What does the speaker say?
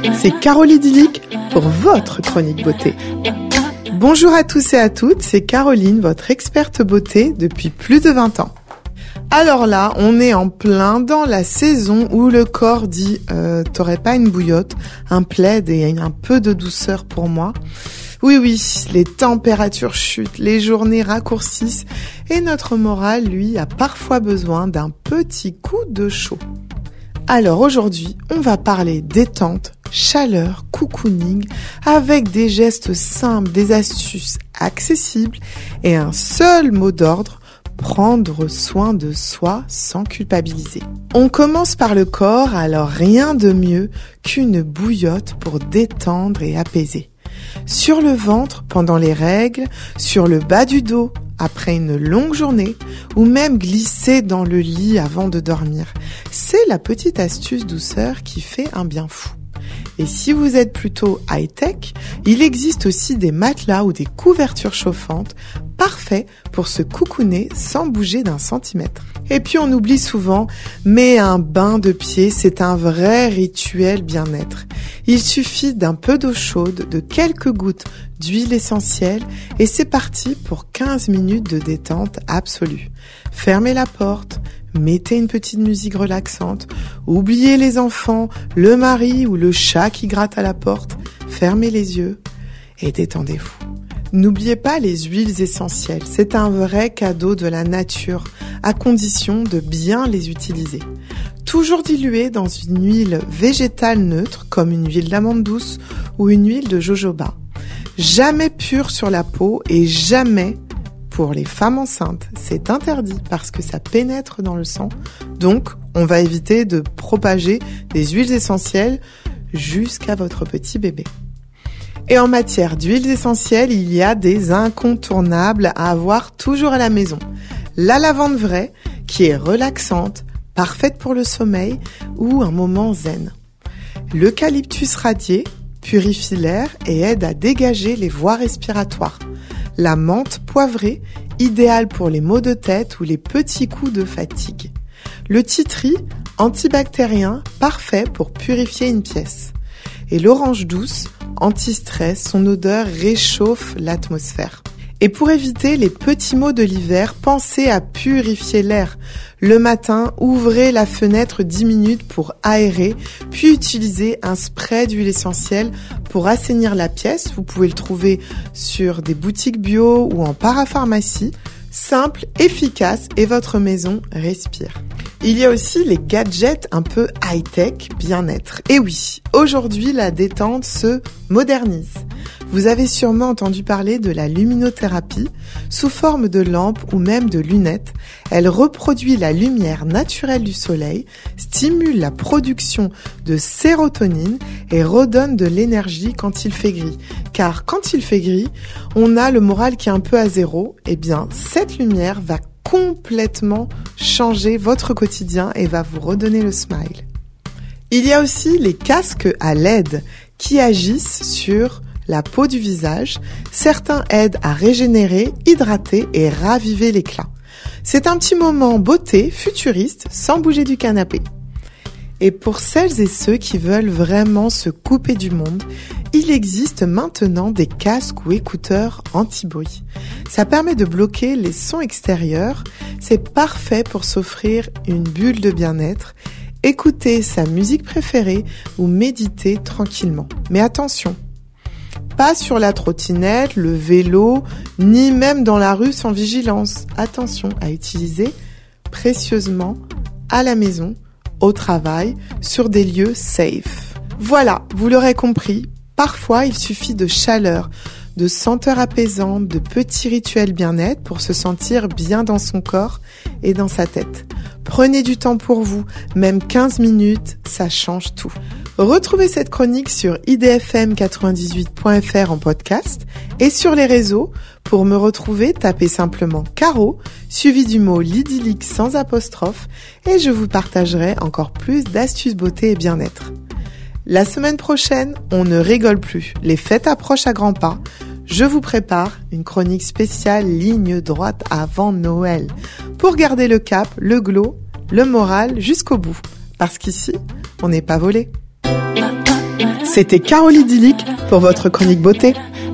c'est Caroline Idyllique pour votre chronique beauté. Bonjour à tous et à toutes, c'est Caroline, votre experte beauté depuis plus de 20 ans. Alors là, on est en plein dans la saison où le corps dit t'aurais pas une bouillotte, un plaid et un peu de douceur pour moi. Oui, les températures chutent, les journées raccourcissent et notre moral, lui, a parfois besoin d'un petit coup de chaud. Alors aujourd'hui, on va parler détente, chaleur, cocooning, avec des gestes simples, des astuces accessibles et un seul mot d'ordre, prendre soin de soi sans culpabiliser. On commence par le corps, alors rien de mieux qu'une bouillotte pour détendre et apaiser. Sur le ventre pendant les règles, sur le bas du dos après une longue journée ou même glisser dans le lit avant de dormir. C'est la petite astuce douceur qui fait un bien fou. Et si vous êtes plutôt high-tech, il existe aussi des matelas ou des couvertures chauffantes parfaits pour se cocooner sans bouger d'un centimètre. Et puis on oublie souvent, mais un bain de pied, c'est un vrai rituel bien-être. Il suffit d'un peu d'eau chaude, de quelques gouttes d'huile essentielle et c'est parti pour 15 minutes de détente absolue. Fermez la porte, mettez une petite musique relaxante, oubliez les enfants, le mari ou le chat qui gratte à la porte, fermez les yeux et détendez-vous. N'oubliez pas les huiles essentielles, c'est un vrai cadeau de la nature, à condition de bien les utiliser. Toujours diluées dans une huile végétale neutre, comme une huile d'amande douce ou une huile de jojoba. Jamais pure sur la peau et jamais pour les femmes enceintes. C'est interdit parce que ça pénètre dans le sang, donc on va éviter de propager des huiles essentielles jusqu'à votre petit bébé. Et en matière d'huiles essentielles, il y a des incontournables à avoir toujours à la maison. La lavande vraie, qui est relaxante, parfaite pour le sommeil ou un moment zen. L'eucalyptus radié purifie l'air et aide à dégager les voies respiratoires. La menthe poivrée, idéale pour les maux de tête ou les petits coups de fatigue. Le titri, antibactérien, parfait pour purifier une pièce. Et l'orange douce, anti-stress, son odeur réchauffe l'atmosphère. Et pour éviter les petits maux de l'hiver, pensez à purifier l'air. Le matin, ouvrez la fenêtre 10 minutes pour aérer, puis utilisez un spray d'huile essentielle pour assainir la pièce. Vous pouvez le trouver sur des boutiques bio ou en parapharmacie. Simple, efficace et votre maison respire. Il y a aussi les gadgets un peu high-tech bien-être. Et oui, aujourd'hui la détente se modernise. Vous avez sûrement entendu parler de la luminothérapie sous forme de lampe ou même de lunettes. Elle reproduit la lumière naturelle du soleil, stimule la production de sérotonine et redonne de l'énergie quand il fait gris. Car quand il fait gris, on a le moral qui est un peu à zéro. Eh bien, cette lumière va complètement changer votre quotidien et va vous redonner le smile. Il y a aussi les casques à LED qui agissent sur la peau du visage. Certains aident à régénérer, hydrater et raviver l'éclat. C'est un petit moment beauté futuriste sans bouger du canapé. Et pour celles et ceux qui veulent vraiment se couper du monde, il existe maintenant des casques ou écouteurs anti-bruit. Ça permet de bloquer les sons extérieurs. C'est parfait pour s'offrir une bulle de bien-être, écouter sa musique préférée ou méditer tranquillement. Mais attention, pas sur la trottinette, le vélo, ni même dans la rue sans vigilance. Attention à utiliser précieusement à la maison, au travail, sur des lieux safe. Voilà, vous l'aurez compris, parfois il suffit de chaleur, de senteurs apaisantes, de petits rituels bien-être pour se sentir bien dans son corps et dans sa tête. Prenez du temps pour vous, même 15 minutes, ça change tout. Retrouvez cette chronique sur idfm98.fr en podcast et sur les réseaux. Pour me retrouver, tapez simplement Caro, suivi du mot l'idyllique sans apostrophe et je vous partagerai encore plus d'astuces beauté et bien-être. La semaine prochaine, on ne rigole plus. Les fêtes approchent à grands pas. Je vous prépare une chronique spéciale ligne droite avant Noël pour garder le cap, le glow, le moral jusqu'au bout. Parce qu'ici, on n'est pas volé. C'était Caroline Dilic pour votre chronique beauté.